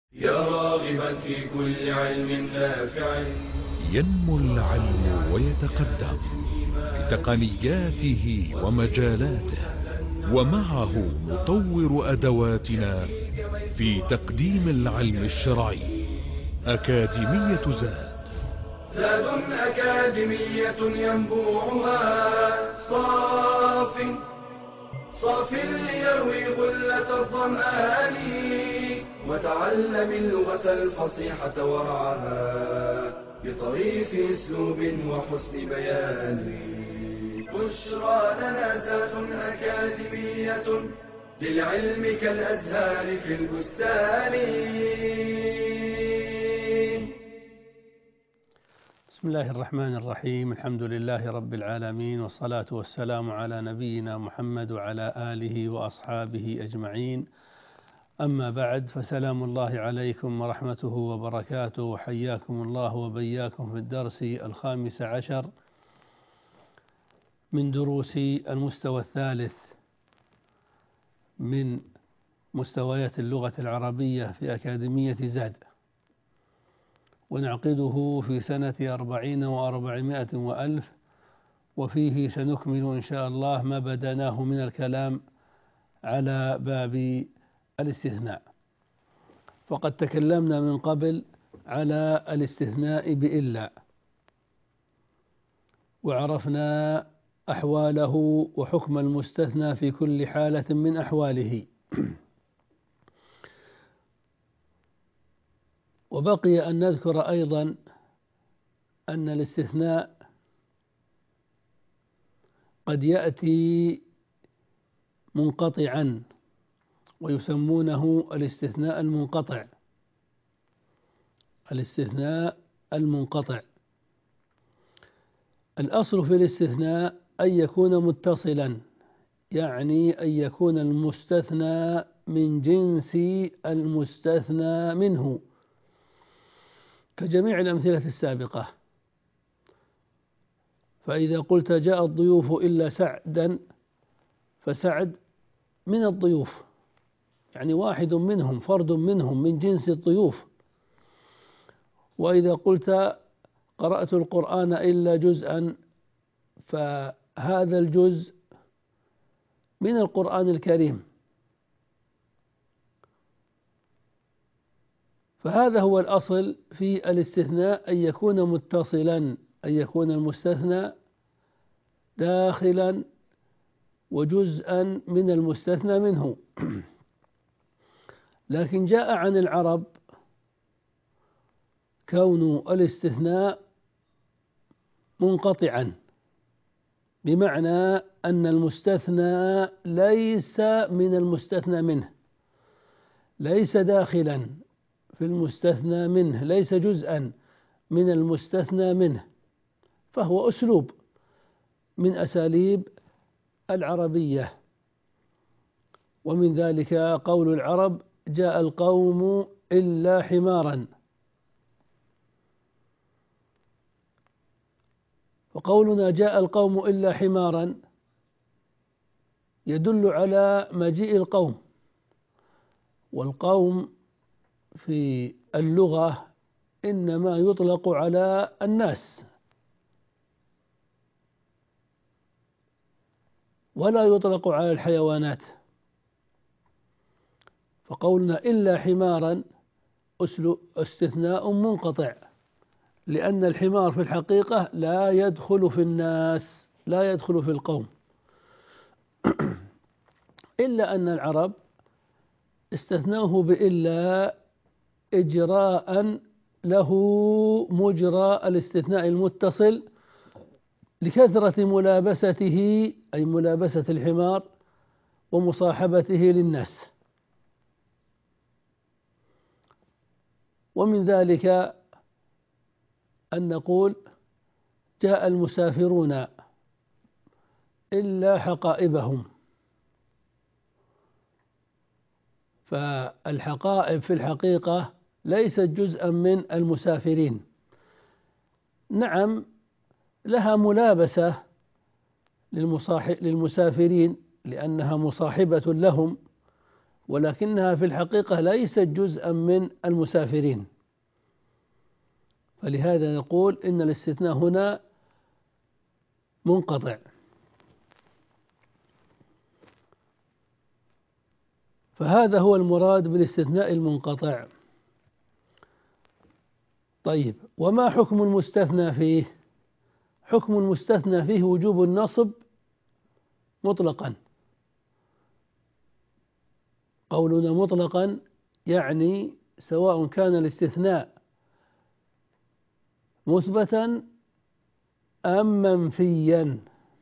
يا راغبا في كل علم نافع. ينمو العلم ويتقدم بتقنياته ومجالاته، ومعه نطور أدواتنا في تقديم العلم الشرعي. أكاديمية زاد أكاديمية ينبوعها صاف ليروي غلة الظمآن، وتعلم اللغة الفصيحة ورعاها بطريف اسلوب وحسن بيان. بشرى لنا زاد أكاديمية للعلم كالأزهار في البستان. بسم الله الرحمن الرحيم. الحمد لله رب العالمين، والصلاة والسلام على نبينا محمد وعلى آله وأصحابه أجمعين. أما بعد، فسلام الله عليكم ورحمته وبركاته، وحياكم الله وبياكم في الدرس 15 من دروس المستوى الثالث من مستويات اللغة العربية في أكاديمية زاد، ونعقده في سنة 40 و400 وألف، وفيه سنكمل إن شاء الله ما بدأناه من الكلام على باب الاستثناء. وقد تكلمنا من قبل على الاستثناء بإلا، وعرفنا أحواله وحكم المستثنى في كل حالة من أحواله. وبقي أن نذكر أيضا أن الاستثناء قد يأتي منقطعا، ويسمونه الاستثناء المنقطع. الاستثناء المنقطع الأصل في الاستثناء أن يكون متصلا، يعني أن يكون المستثنى من جنس المستثنى منه، كجميع الأمثلة السابقة. فإذا قلت جاء الضيوف إلا سعدا، فسعد من الضيوف، يعني واحد منهم، فرد منهم من جنس الضيوف. وإذا قلت قرأت القرآن إلا جزءا، فهذا الجزء من القرآن الكريم. فهذا هو الأصل في الاستثناء، أن يكون متصلا، أن يكون المستثنى داخلا وجزءا من المستثنى منه. لكن جاء عن العرب كون الاستثناء منقطعا، بمعنى أن المستثنى ليس من المستثنى منه، ليس داخلا في المستثنى منه، ليس جزءا من المستثنى منه، فهو أسلوب من أساليب العربية. ومن ذلك قول العرب جاء القوم إلا حمارا. وقولنا جاء القوم إلا حمارا يدل على مجيء القوم، والقوم في اللغة إنما يطلق على الناس، ولا يطلق على الحيوانات. فقولنا إلا حمارا استثناء منقطع، لأن الحمار في الحقيقة لا يدخل في الناس، لا يدخل في القوم. إلا أن العرب استثنوه بإلا إجراء له مجرى الاستثناء المتصل، لكثرة ملابسته، أي ملابسة الحمار ومصاحبته للناس. ومن ذلك أن نقول جاء المسافرون إلا حقائبهم، فالحقائب في الحقيقة ليست جزءا من المسافرين. نعم، لها ملابسة للمسافرين لأنها مصاحبة لهم، ولكنها في الحقيقة ليست جزءا من المسافرين، فلهذا نقول إن الاستثناء هنا منقطع. فهذا هو المراد بالاستثناء المنقطع. طيب، وما حكم المستثنى فيه؟ حكم المستثنى فيه وجوب النصب مطلقا. قولنا مطلقا يعني سواء كان الاستثناء مثبتا أم منفيا،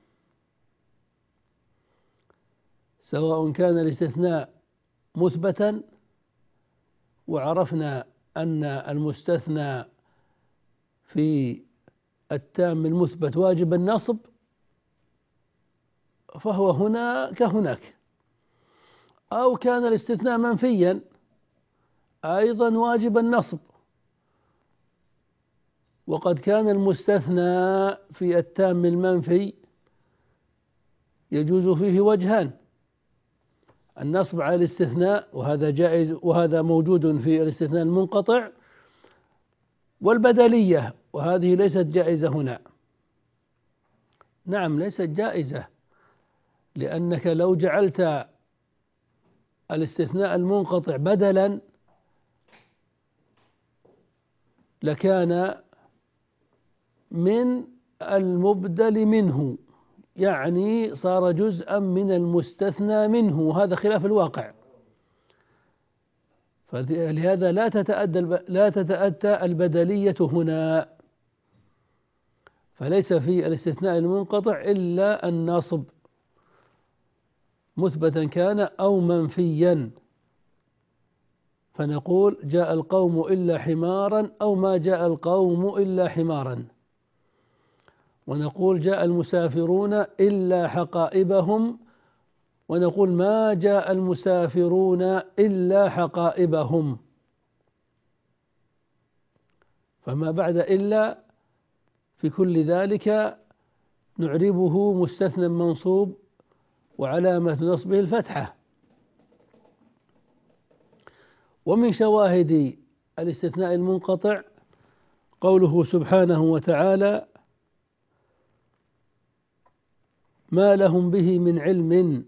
سواء كان الاستثناء مثبتا، وعرفنا أن المستثنى في التام المثبت واجب النصب، فهو هنا كهناك، أو كان الاستثناء منفيا أيضا واجب النصب، وقد كان المستثنى في التام المنفي يجوز فيه وجهان: النصب على الاستثناء وهذا جائز وهذا موجود في الاستثناء المنقطع، والبدلية وهذه ليست جائزة هنا. نعم ليست جائزة، لأنك لو جعلت الاستثناء المنقطع بدلا لكان من المبدل منه، يعني صار جزءا من المستثنى منه، وهذا خلاف الواقع. فلهذا لا تتأتى البدلية هنا، فليس في الاستثناء المنقطع إلا النصب مثبتا كان أو منفيا. فنقول جاء القوم إلا حمارا أو ما جاء القوم إلا حمارا، ونقول جاء المسافرون إلا حقائبهم، ونقول ما جاء المسافرون إلا حقائبهم. فما بعد إلا في كل ذلك نعربه مستثنى منصوب وعلامة نصبه الفتحة. ومن شواهد الاستثناء المنقطع قوله سبحانه وتعالى: ما لهم به من علم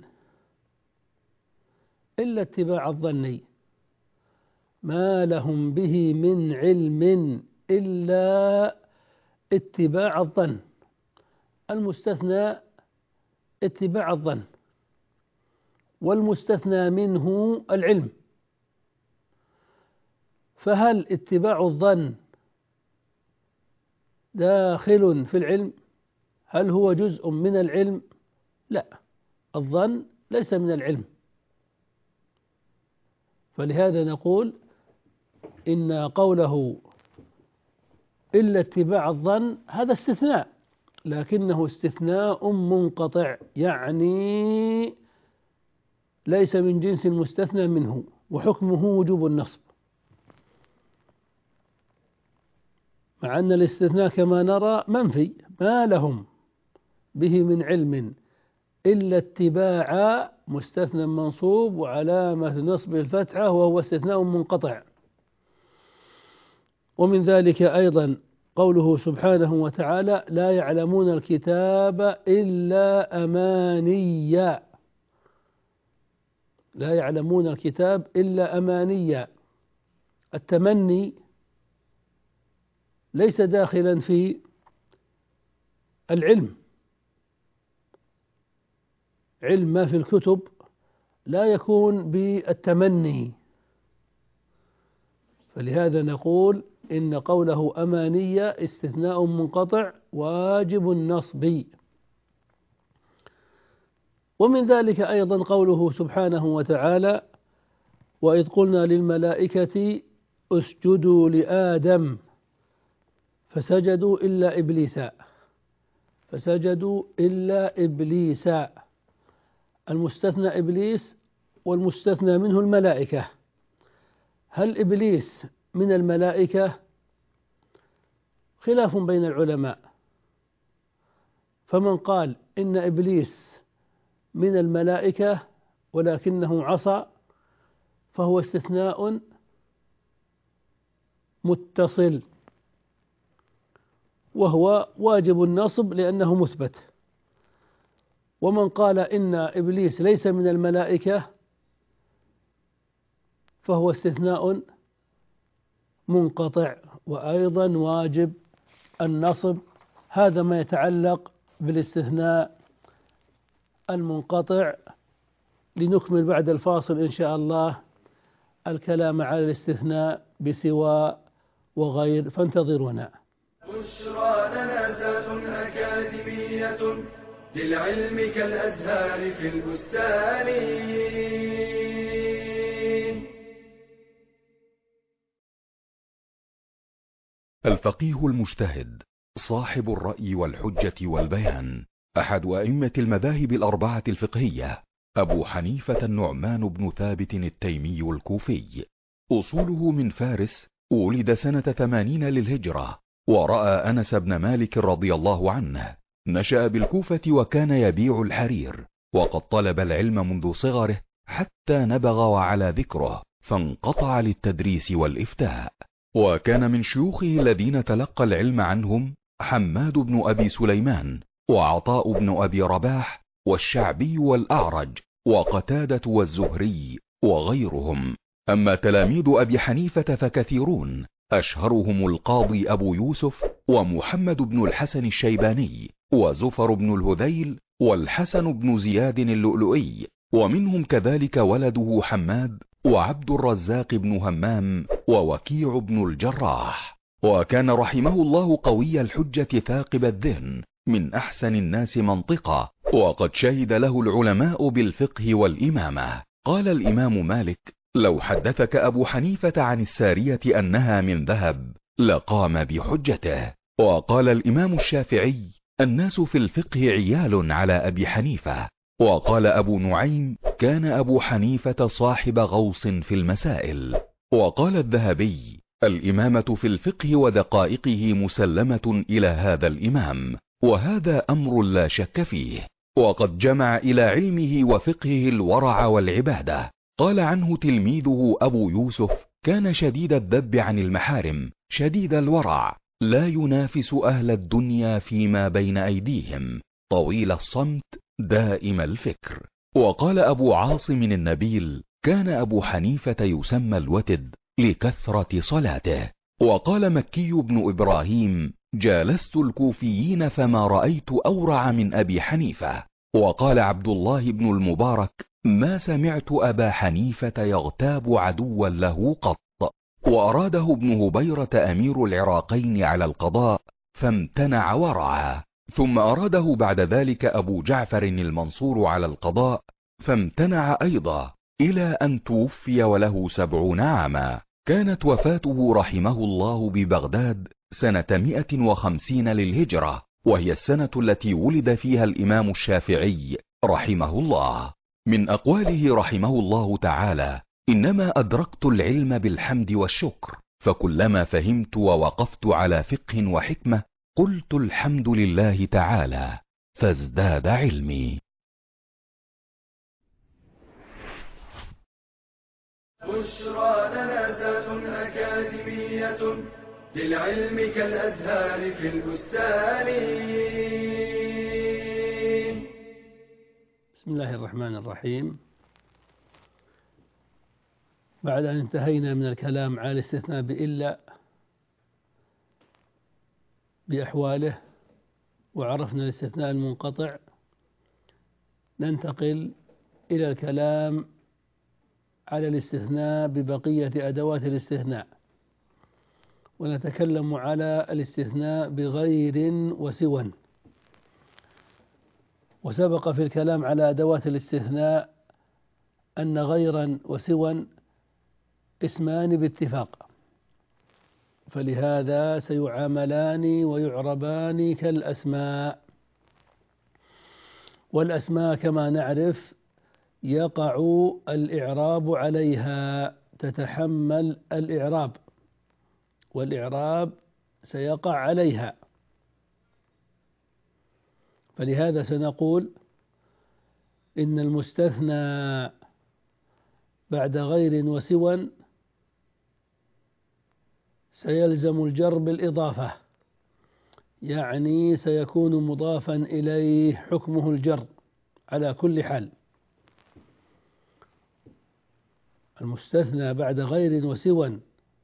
إلا اتباع الظن. ما لهم به من علم إلا اتباع الظن. المستثنى اتباع الظن، والمستثنى منه العلم. فهل اتباع الظن داخل في العلم؟ هل هو جزء من العلم؟ لا، الظن ليس من العلم. فلهذا نقول إن قوله إلا اتباع الظن هذا استثناء، لكنه استثناء منقطع، يعني ليس من جنس المستثنى منه، وحكمه وجوب النصب، مع أن الاستثناء كما نرى منفي. ما لهم به من علم إلا اتباع مستثنى منصوب وعلامة نصبه الفتحة، وهو استثناء منقطع. ومن ذلك أيضا قوله سبحانه وتعالى: لا يعلمون الكتاب إلا أمانيا. لا يعلمون الكتاب إلا أمانيا. التمني ليس داخلا في العلم. علم ما في الكتب لا يكون بالتمني، فلهذا نقول إن قوله أمانية استثناء منقطع واجب النصب. ومن ذلك أيضا قوله سبحانه وتعالى: وإذ قلنا للملائكة اسجدوا لآدم فسجدوا إلا إبليس. فسجدوا إلا إبليس. المستثنى إبليس والمستثنى منه الملائكة. هل إبليس من الملائكة؟ خلاف بين العلماء، فمن قال إن إبليس من الملائكة ولكنه عصى فهو استثناء متصل، وهو واجب النصب لأنه مثبت. ومن قال إن إبليس ليس من الملائكة فهو استثناء منقطع وأيضا واجب النصب. هذا ما يتعلق بالاستثناء المنقطع. لنكمل بعد الفاصل إن شاء الله الكلام على الاستثناء بسواء وغير، فانتظرونا. بشرى لنا ذات أكاديمية للعلم كالأزهار في البستان. الفقيه المجتهد صاحب الرأي والحجة والبيان، أحد أئمة المذاهب الأربعة الفقهية، أبو حنيفة النعمان بن ثابت التيمي الكوفي. أصوله من فارس، ولد سنة 80 للهجرة، ورأى أنس بن مالك رضي الله عنه. نشأ بالكوفة وكان يبيع الحرير، وقد طلب العلم منذ صغره حتى نبغ وعلى ذكره، فانقطع للتدريس والإفتاء. وكان من شيوخه الذين تلقى العلم عنهم حماد بن أبي سليمان، وعطاء بن أبي رباح، والشعبي والأعرج، وقتادة والزهري وغيرهم. أما تلاميذ أبي حنيفة فكثيرون، أشهرهم القاضي أبو يوسف، ومحمد بن الحسن الشيباني، وزفر بن الهذيل، والحسن بن زياد اللؤلؤي، ومنهم كذلك ولده حماد، وعبد الرزاق بن همام، ووكيع بن الجراح. وكان رحمه الله قوي الحجة ثاقب الذهن، من أحسن الناس منطقة، وقد شهد له العلماء بالفقه والإمامة. قال الإمام مالك: لو حدثك أبو حنيفة عن السارية أنها من ذهب لقام بحجته. وقال الإمام الشافعي: الناس في الفقه عيال على أبي حنيفة. وقال أبو نعيم: كان أبو حنيفة صاحب غوص في المسائل. وقال الذهبي: الإمامة في الفقه ودقائقه مسلمة إلى هذا الإمام، وهذا أمر لا شك فيه. وقد جمع إلى علمه وفقهه الورع والعبادة. قال عنه تلميذه أبو يوسف: كان شديد الذب عن المحارم، شديد الورع، لا ينافس أهل الدنيا فيما بين أيديهم، طويل الصمت، دائم الفكر. وقال أبو عاصم النبيل: كان أبو حنيفة يسمى الوتد لكثرة صلاته. وقال مكي بن إبراهيم: جالست الكوفيين فما رأيت أورع من أبي حنيفة. وقال عبد الله بن المبارك: ما سمعت أبا حنيفة يغتاب عدوا له قط. وأراده ابن هبيرة أمير العراقين على القضاء فامتنع ورعا، ثم أراده بعد ذلك أبو جعفر المنصور على القضاء فامتنع أيضا، إلى أن توفي وله 70 عاما. كانت وفاته رحمه الله ببغداد سنة 150 للهجرة، وهي السنة التي ولد فيها الإمام الشافعي رحمه الله. من أقواله رحمه الله تعالى: إنما أدركت العلم بالحمد والشكر، فكلما فهمت ووقفت على فقه وحكمة قلت الحمد لله تعالى، فازداد علمي. بشرى لنا ذات أكاديمية للعلم كالأزهار في البستان. بسم الله الرحمن الرحيم. بعد أن انتهينا من الكلام على الاستثناء بإلا بأحواله وعرفنا الاستثناء المنقطع، ننتقل إلى الكلام على الاستثناء ببقية أدوات الاستثناء، ونتكلم على الاستثناء بغير وسوى. وسبق في الكلام على أدوات الاستثناء أن غيرا وسوى اسمان باتفاق، فلهذا سيعاملان ويعربان كالأسماء. والأسماء كما نعرف يقع الإعراب عليها، تتحمل الإعراب، والإعراب سيقع عليها. فلهذا سنقول إن المستثنى بعد غير وسوى سيلزم الجر بالإضافة، يعني سيكون مضافا إليه حكمه الجر على كل حال. المستثنى بعد غير وسوى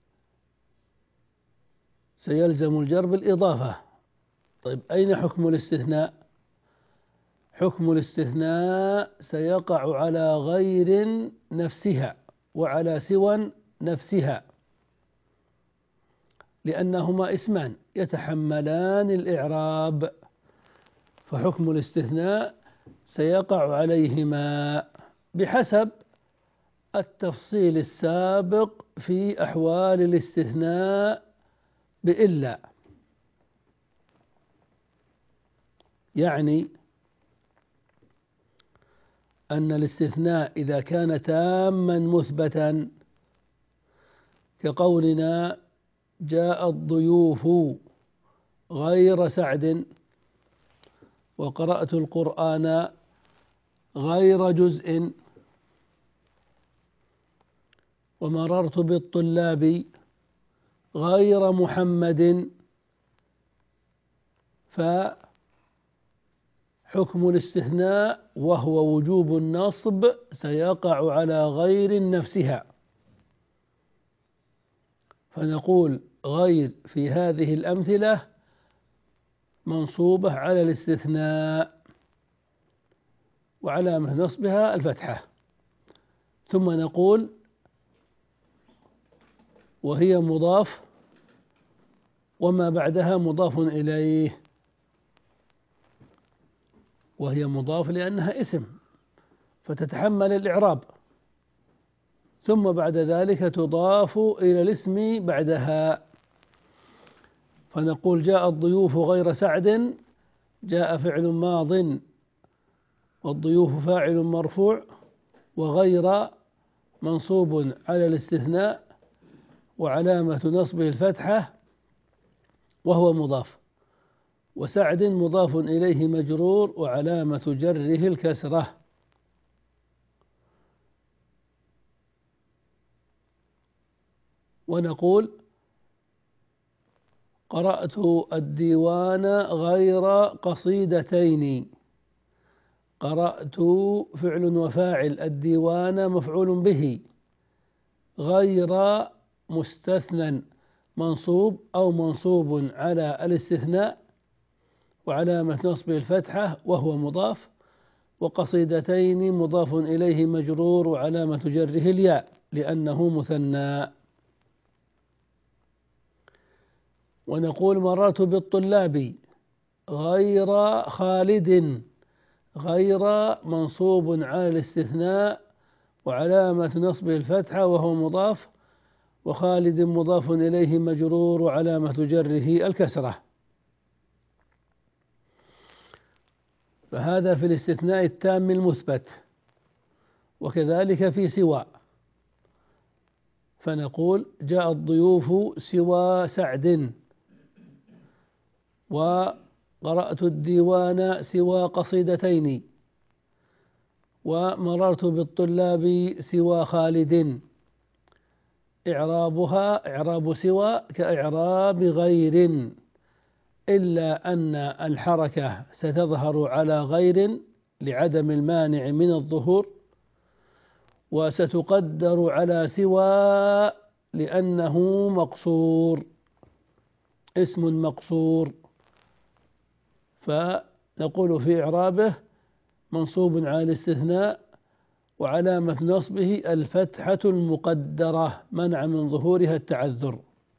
سيلزم الجر بالإضافة. طيب أين حكم الاستثناء؟ حكم الاستثناء سيقع على غير نفسها وعلى سوى نفسها، لأنهما اسمان يتحملان الإعراب، فحكم الاستثناء سيقع عليهما بحسب التفصيل السابق في أحوال الاستثناء بإلا. يعني أن الاستثناء إذا كان تاما مثبتا كقولنا جاء الضيوف غير سعد، وقرأت القرآن غير جزء، ومررت بالطلاب غير محمد، فحكم الاستثناء وهو وجوب النصب سيقع على غير نفسها، فنقول غير في هذه الأمثلة منصوبة على الاستثناء وعلامة نصبها الفتحة، ثم نقول وهي مضاف وما بعدها مضاف إليه، وهي مضاف لأنها اسم فتتحمل الإعراب، ثم بعد ذلك تضاف إلى الاسم بعدها، فنقول جاء الضيوف غير سعد، جاء فعل ماض والضيوف فاعل مرفوع، وغير منصوب على الاستثناء وعلامة نصبه الفتحة وهو مضاف، وسعد مضاف إليه مجرور وعلامة جره الكسرة. ونقول قرأت الديوان غير قصيدتين، قرأت فعل وفاعل، الديوان مفعول به، غير مستثنى منصوب أو منصوب على الاستثناء وعلامة نصبه الفتحة وهو مضاف، وقصيدتين مضاف إليه مجرور وعلامة جره الياء لأنه مثنى. ونقول مررت بالطلاب غير خالد، غير منصوب على الاستثناء وعلامة نصبه الفتحة وهو مضاف، وخالد مضاف إليه مجرور وعلامة جره الكسرة. فهذا في الاستثناء التام المثبت، وكذلك في سوى، فنقول جاء الضيوف سوى سعد، وقرأت الديوان سوى قصيدتين، ومررت بالطلاب سوى خالد. إعرابها إعراب سوى كإعراب غير، إلا أن الحركة ستظهر على غير لعدم المانع من الظهور، وستقدر على سوى لأنه مقصور، اسم مقصور، فنقول في إعرابه منصوب على الاستثناء وعلامة نصبه الفتحة المقدرة منع من ظهورها التعذر.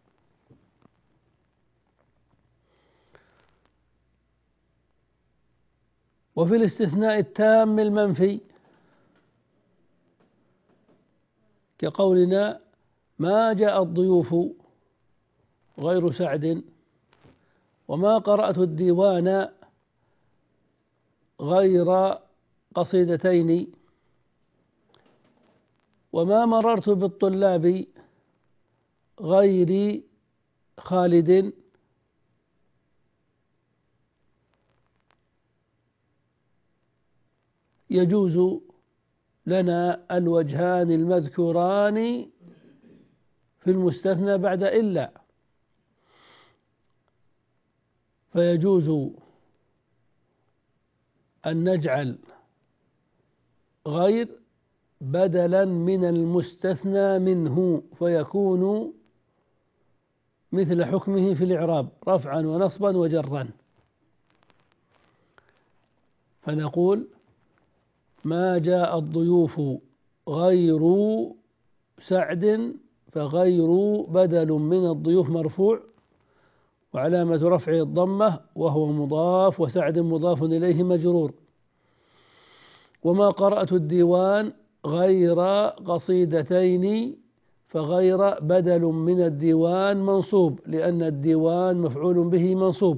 وفي الاستثناء التام المنفي كقولنا ما جاء الضيوف غير سعد، وما قرأت الديوان غير قصيدتين، وما مررت بالطلاب غير خالد، يجوز لنا الوجهان المذكوران في المستثنى بعد إلا، فيجوز أن نجعل غير بدلا من المستثنى منه، فيكون مثل حكمه في الإعراب رفعا ونصبا وجرا. فنقول: ما جاء الضيوف غير سعد، فغير بدل من الضيوف مرفوع وعلامة رفعه الضمة وهو مضاف، وسعد مضاف إليه مجرور. وما قرأت الديوان غير قصيدتين، فغير بدل من الديوان منصوب، لأن الديوان مفعول به منصوب،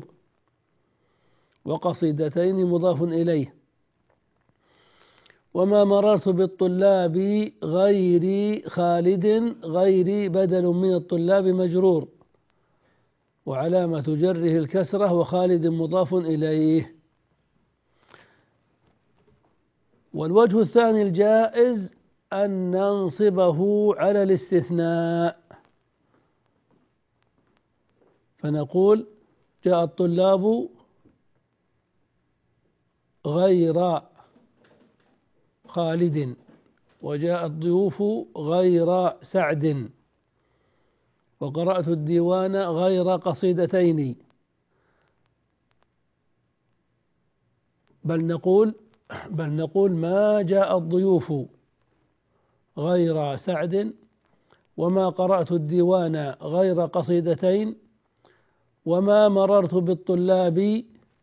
وقصيدتين مضاف إليه. وما مررت بالطلاب غير خالد، غير بدل من الطلاب مجرور، وعلامة جره الكسرة، وخالد مضاف إليه. والوجه الثاني الجائز أن ننصبه على الاستثناء، فنقول: جاء الطلاب غير خالد، وجاء الضيوف غير سعد، وقرأت الديوان غير قصيدتين. بل نقول ما جاء الضيوف غير سعد، وما قرأت الديوان غير قصيدتين، وما مررت بالطلاب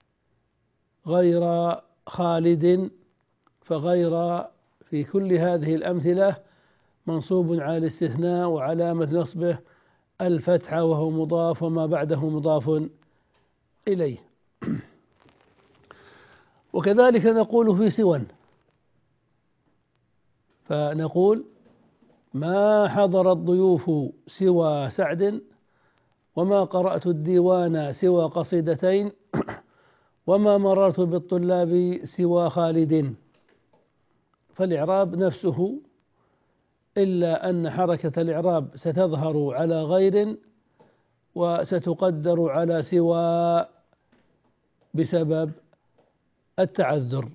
غير خالد، فغير في كل هذه الأمثلة منصوب على الاستثناء، وعلامة نصبه الفتحة وهو مضاف، وما بعده مضاف إليه. وكذلك نقول في سوى، فنقول: ما حضر الضيوف سوى سعد، وما قرأت الديوان سوى قصيدتين، وما مررت بالطلاب سوى خالد. فالإعراب نفسه، إلا أن حركة الإعراب ستظهر على غير وستقدر على سوى بسبب التعذر.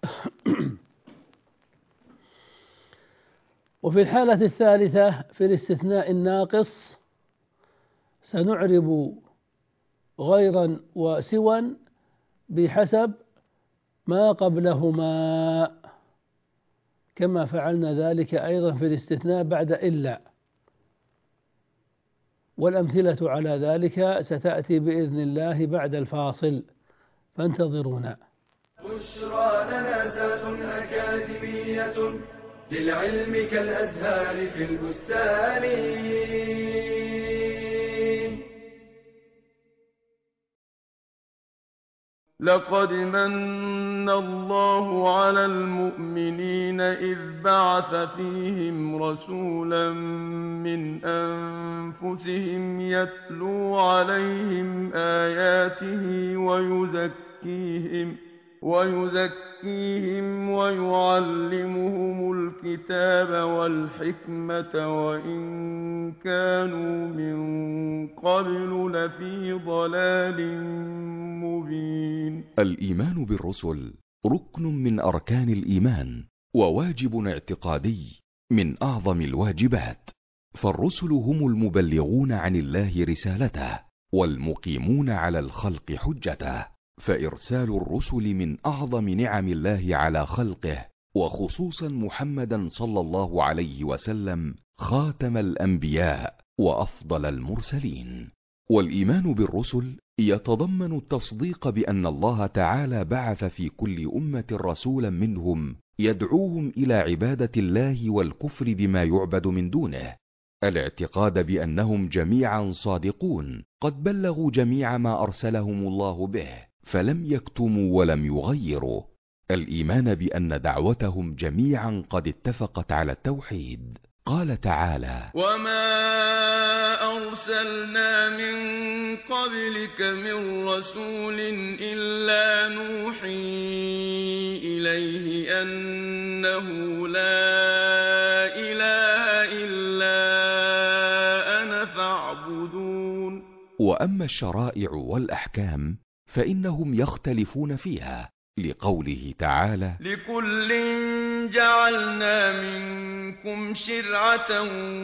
وفي الحالة الثالثة في الاستثناء الناقص سنعرب غيرا وسوى بحسب ما قبلهما، كما فعلنا ذلك أيضا في الاستثناء بعد إلا، والأمثلة على ذلك ستأتي بإذن الله بعد الفاصل، فانتظرونا. بشرى لنا ذات أكاديمية للعلم كالأزهار في البستان. لقد من الله على المؤمنين إذ بعث فيهم رسولا من أنفسهم يتلو عليهم آياته ويزكيهم ويعلمهم الكتاب والحكمة وإن كانوا من قبل لفي ضلال مبين. الإيمان بالرسل ركن من أركان الإيمان، وواجب اعتقادي من أعظم الواجبات، فالرسل هم المبلغون عن الله رسالته والمقيمون على الخلق حجته، فإرسال الرسل من أعظم نعم الله على خلقه، وخصوصا محمدا صلى الله عليه وسلم خاتم الأنبياء وأفضل المرسلين. والإيمان بالرسل يتضمن التصديق بأن الله تعالى بعث في كل أمة رسولا منهم يدعوهم إلى عبادة الله والكفر بما يعبد من دونه، الاعتقاد بأنهم جميعا صادقون قد بلغوا جميع ما أرسلهم الله به فلم يكتموا ولم يغيروا، الإيمان بأن دعوتهم جميعا قد اتفقت على التوحيد. قال تعالى: وما أرسلنا من قبلك من رسول إلا نوحي إليه أنه أنه لا إله إلا أنا فاعبدون. وأما الشرائع والأحكام فإنهم يختلفون فيها، لقوله تعالى: لكل جعلنا منكم شرعة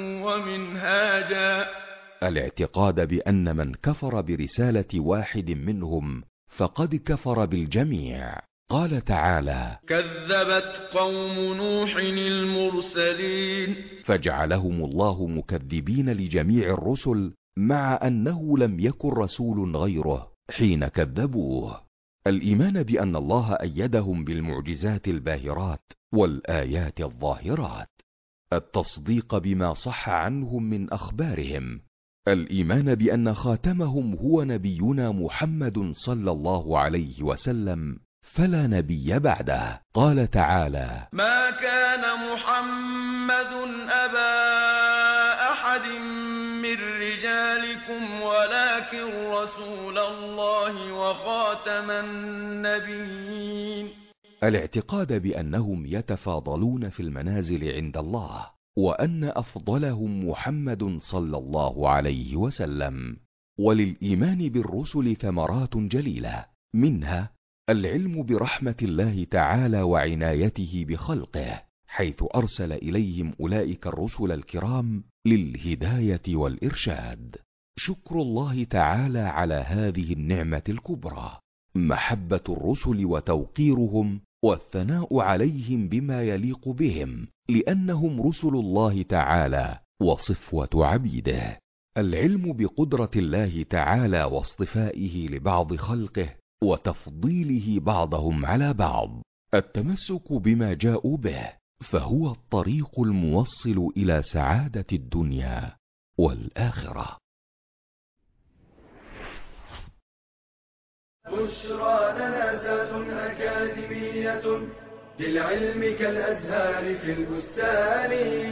ومنهاجا. الاعتقاد بأن من كفر برسالة واحد منهم فقد كفر بالجميع. قال تعالى: كذبت قوم نوح المرسلين. فجعلهم الله مكذبين لجميع الرسل، مع أنه لم يكن رسول غيره حين كذبوه. الإيمان بأن الله أيدهم بالمعجزات الباهرات والآيات الظاهرات. التصديق بما صح عنهم من أخبارهم. الإيمان بأن خاتمهم هو نبينا محمد صلى الله عليه وسلم، فلا نبي بعده. قال تعالى: ما كان محمد أبا أحد من رجالكم ولكن رسول الله وخاتم النبيين. الاعتقاد بأنهم يتفاضلون في المنازل عند الله، وأن أفضلهم محمد صلى الله عليه وسلم. وللإيمان بالرسل ثمرات جليلة، منها العلم برحمة الله تعالى وعنايته بخلقه، حيث أرسل إليهم أولئك الرسل الكرام للهداية والإرشاد. شكر الله تعالى على هذه النعمة الكبرى، محبة الرسل وتوقيرهم والثناء عليهم بما يليق بهم، لأنهم رسل الله تعالى وصفوة عبيده. العلم بقدرة الله تعالى واصطفائه لبعض خلقه وتفضيله بعضهم على بعض. التمسك بما جاءوا به، فهو الطريق الموصل إلى سعادة الدنيا والآخرة. بشرى لنا ذات أكاديمية للعلم كالأزهار في البستان.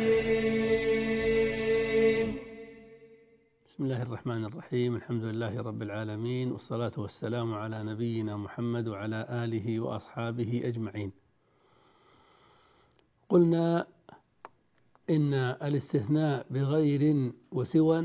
بسم الله الرحمن الرحيم. الحمد لله رب العالمين، والصلاة والسلام على نبينا محمد وعلى آله وأصحابه أجمعين. قلنا إن الاستثناء بغير وسوى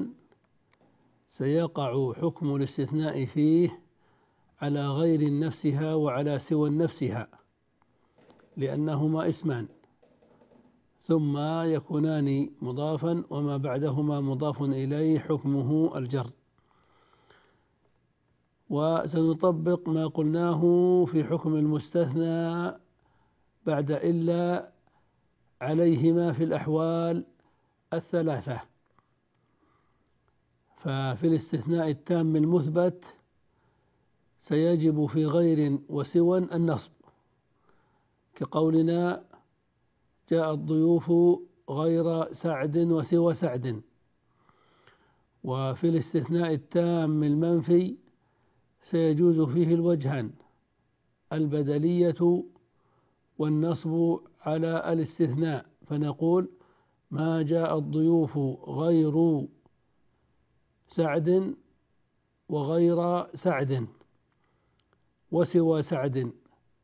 سيقع حكم الاستثناء فيه على غير نفسها وعلى سوى نفسها، لأنهما اسمان، ثم يكونان مضافا وما بعدهما مضاف إليه حكمه الجر. وسنطبق ما قلناه في حكم المستثنى بعد إلا عليهما في الأحوال الثلاثة. ففي الاستثناء التام المثبت سيجب في غير وسوى النصب، كقولنا جاء الضيوف غير سعد وسوى سعد. وفي الاستثناء التام المنفي سيجوز فيه الوجهان، البدلية والنصب على الاستثناء، فنقول ما جاء الضيوف غير سعد وغير سعد وسوى سعد.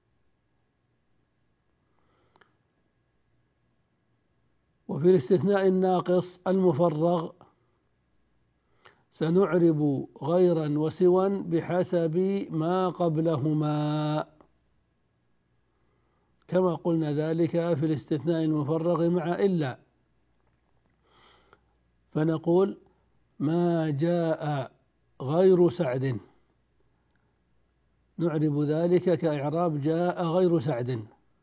وفي الاستثناء الناقص المفرغ سنعرب غيرا وسوى بحسب ما قبلهما، كما قلنا ذلك في الاستثناء المفرغ مع إلا، فنقول ما جاء غير سعد، نعرب ذلك كإعراب جاء غير سعد،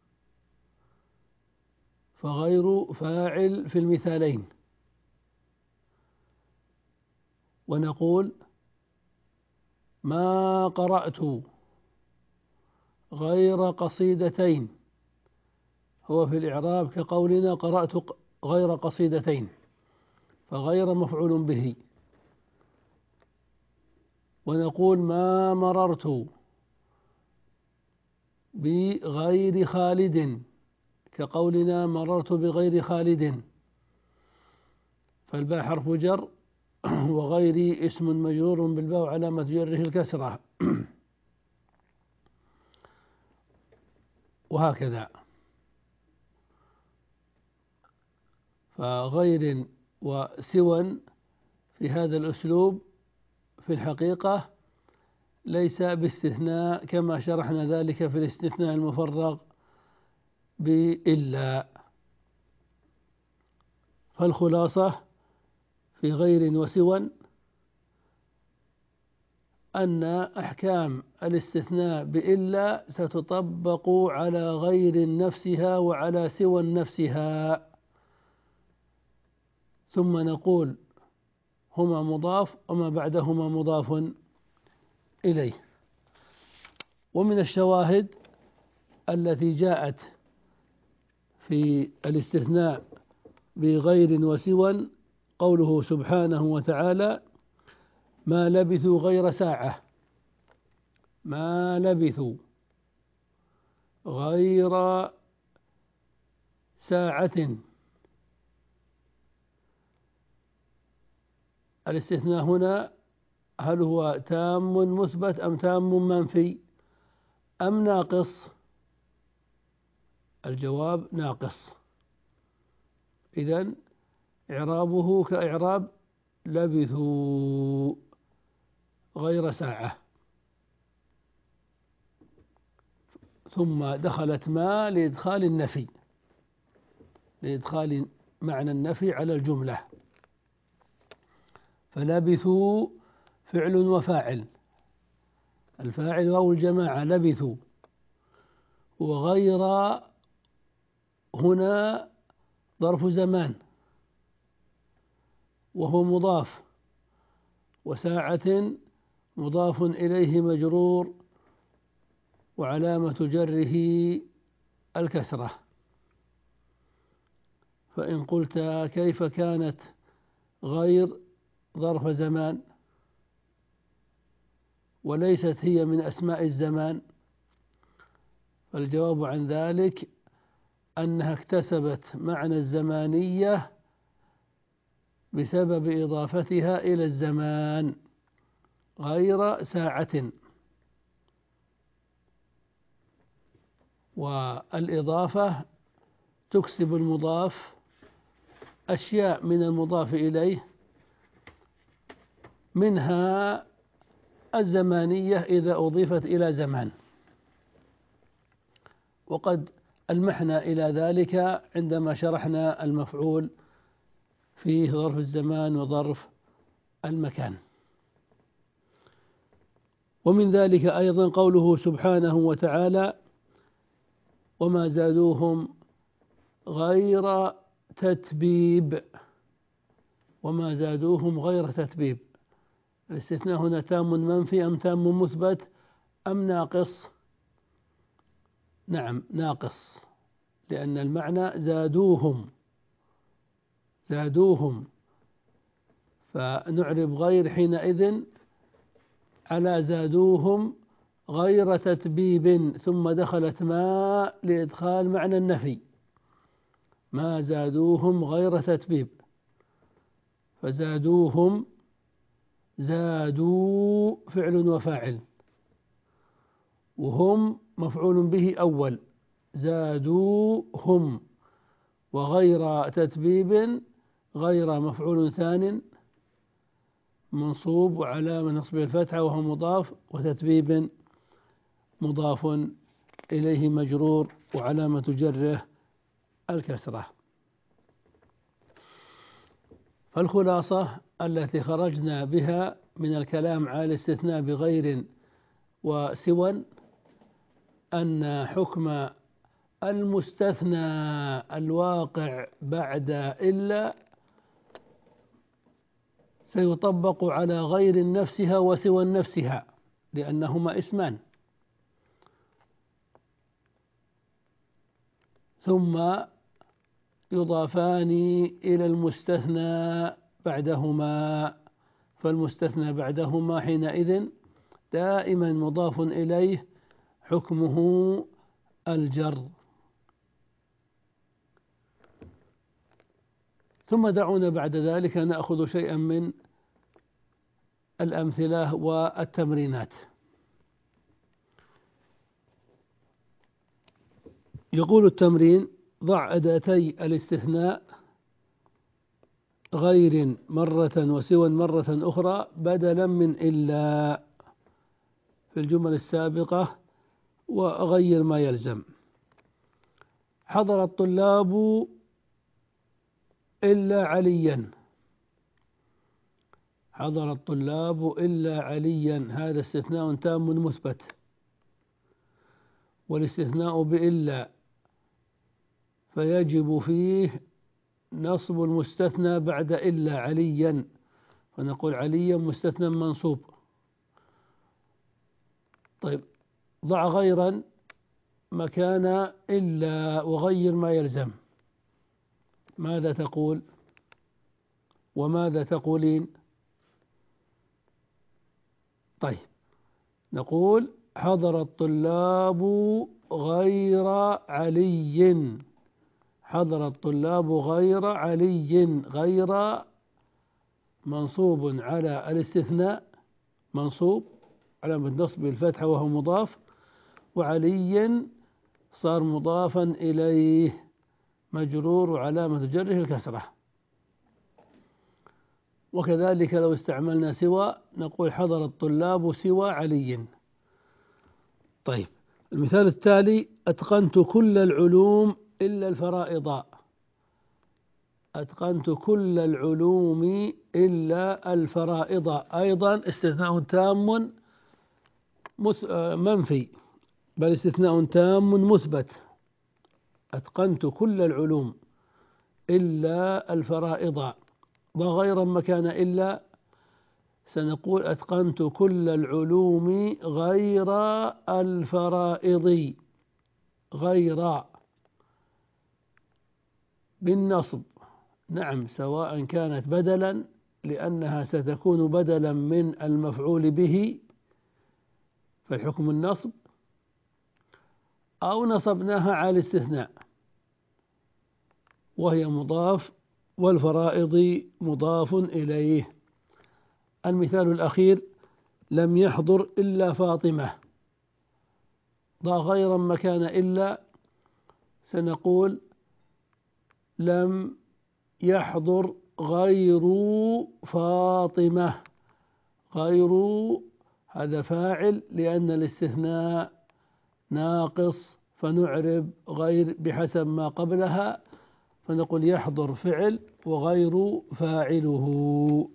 فغير فاعل في المثالين. ونقول ما قرأت غير قصيدتين، هو في الإعراب كقولنا قرأت غير قصيدتين، فغير مفعول به. ونقول ما مررت بغير خالد، كقولنا مررت بغير خالد، فالباء حرف جر وغير اسم مجرور بالباء علامة جره الكسرة، وهكذا. فغير وسوى في هذا الأسلوب في الحقيقة ليس باستثناء كما شرحنا ذلك في الاستثناء المفرغ بإلا. فالخلاصة في غير وسوى أن أحكام الاستثناء بإلا ستطبق على غير نفسها وعلى سوى نفسها، ثم نقول هما مضاف وما بعدهما مضاف إليه. ومن الشواهد التي جاءت في الاستثناء بغير وسوى قوله سبحانه وتعالى: ما لبثوا غير ساعة. ما لبثوا غير ساعة. الاستثناء هنا هل هو تام مثبت أم تام منفي أم ناقص؟ الجواب ناقص. إذن إعرابه كإعراب لبثوا غير ساعة، ثم دخلت ما لإدخال النفي، لإدخال معنى النفي على الجملة. فلبثوا فعل وفاعل، الفاعل واو الجماعة لبثوا، وغير هنا ظرف زمان وهو مضاف، وساعة مضاف إليه مجرور وعلامة جره الكسرة. فإن قلت كيف كانت غير ظرف زمان وليست هي من أسماء الزمان؟ فالجواب عن ذلك أنها اكتسبت معنى الزمانية بسبب إضافتها إلى الزمان غير ساعة. والإضافة تكسب المضاف أشياء من المضاف إليه، منها الزمانية إذا أضيفت إلى زمان، وقد ألمحنا إلى ذلك عندما شرحنا المفعول في ظرف الزمان وظرف المكان. ومن ذلك أيضا قوله سبحانه وتعالى: وما زادوهم غير تتبيب. وما زادوهم غير تتبيب. الاستثناء هنا تام منفي أم تام مثبت أم ناقص؟ نعم ناقص، لأن المعنى زادوهم، زادوهم، فنعرب غير حينئذ على زادوهم غير تتبيب، ثم دخلت ما لإدخال معنى النفي، ما زادوهم غير تتبيب. فزادوهم زادوا فعل وفاعل، وهم مفعول به أول، زادوهم، وغير تتبيب غير مفعول ثان منصوب وعلامة نصب الفتحة وهو مضاف، وتتبيب مضاف إليه مجرور وعلامة جره الكسرة. فالخلاصة التي خرجنا بها من الكلام على الاستثناء بغير وسوى أن حكم المستثنى الواقع بعد إلا سيطبق على غير نفسها وسوى نفسها، لأنهما اسمان، ثم يضافان إلى المستثنى بعدهما، فالمستثنى بعدهما حينئذ دائما مضاف إليه حكمه الجر. ثم دعونا بعد ذلك نأخذ شيئا من الأمثلة والتمرينات. يقول التمرين: ضع أداتي الاستثناء غير مرة وسوى مرة أخرى بدلا من إلا في الجمل السابقة وغير ما يلزم. حضر الطلاب إلا عليا، حضر الطلاب إلا عليا، هذا استثناء تام مثبت، والاستثناء بإلا فيجب فيه نصب المستثنى بعد إلا عليا، فنقول عليا مستثنى منصوب. طيب ضع غيرا مكان إلا وغير ما يلزم، ماذا تقول وماذا تقولين؟ طيب نقول حضر الطلاب غير علي، حضر الطلاب غير علي، غير منصوب على الاستثناء، منصوب علامة نصب الفتحة وهو مضاف، وعلي صار مضافا إليه مجرور وعلامة جره الكسرة. وكذلك لو استعملنا سوى نقول حضر الطلاب سوى علي. طيب المثال التالي: أتقنت كل العلوم إلا الفرائض، أتقنت كل العلوم إلا الفرائض، أيضا استثناء تام منفي، بل استثناء تام مثبت. أتقنت كل العلوم إلا الفرائض، وغير مكان إلا سنقول أتقنت كل العلوم غير الفرائض، غير بالنصب، نعم سواء كانت بدلا لأنها ستكون بدلا من المفعول به فالحكم النصب، أو نصبناها على الاستثناء وهي مضاف والفرائض مضاف إليه. المثال الأخير: لم يحضر إلا فاطمة، ضع غير مكان إلا سنقول لم يحضر غير فاطمة، غير هذا فاعل لأن الاستثناء ناقص فنعرب غير بحسب ما قبلها، فنقول يحضر فعل وغير فاعله.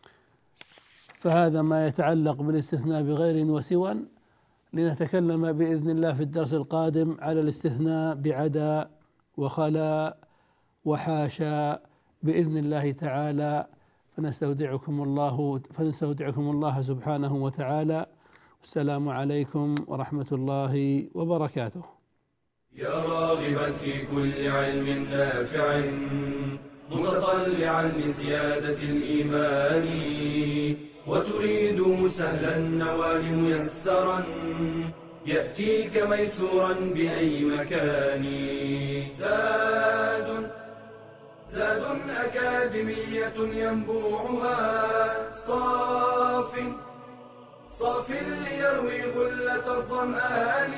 فهذا ما يتعلق بالاستثناء بغير وسوى. لنتكلم بإذن الله في الدرس القادم على الاستثناء بعدا وخلا وحاشا بإذن الله تعالى، فنستودعكم الله سبحانه وتعالى. السلام عليكم ورحمة الله وبركاته. يا راغبا في كل علم نافع متطلعا لزيادة الإيمان وتريد سهلا النوال ميسرا يأتيك ميسورا بأي مكان. زاد أكاديمية ينبوعها صاف ليروي غلة الظمآن.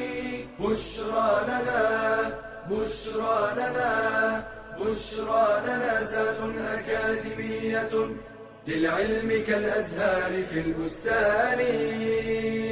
بشرى لنا زاد أكاديمية للعلم كالأزهار في البستان.